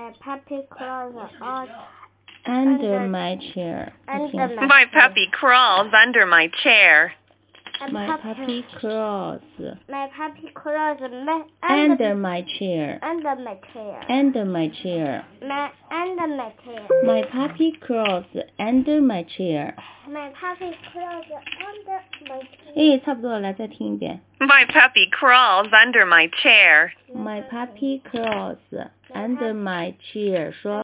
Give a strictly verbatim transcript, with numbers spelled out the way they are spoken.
My puppy crawls on under my chair. under my My puppy crawls under my chair. My puppy crawls My puppy crawls ma- under my chair. under my chair. Under my chair. My under my chair. My puppy crawls under my chair. My puppy crawls under my chair. 哎，差不多了，来再听一遍。 My puppy crawls under my chair. My puppy crawls under my chair. 说。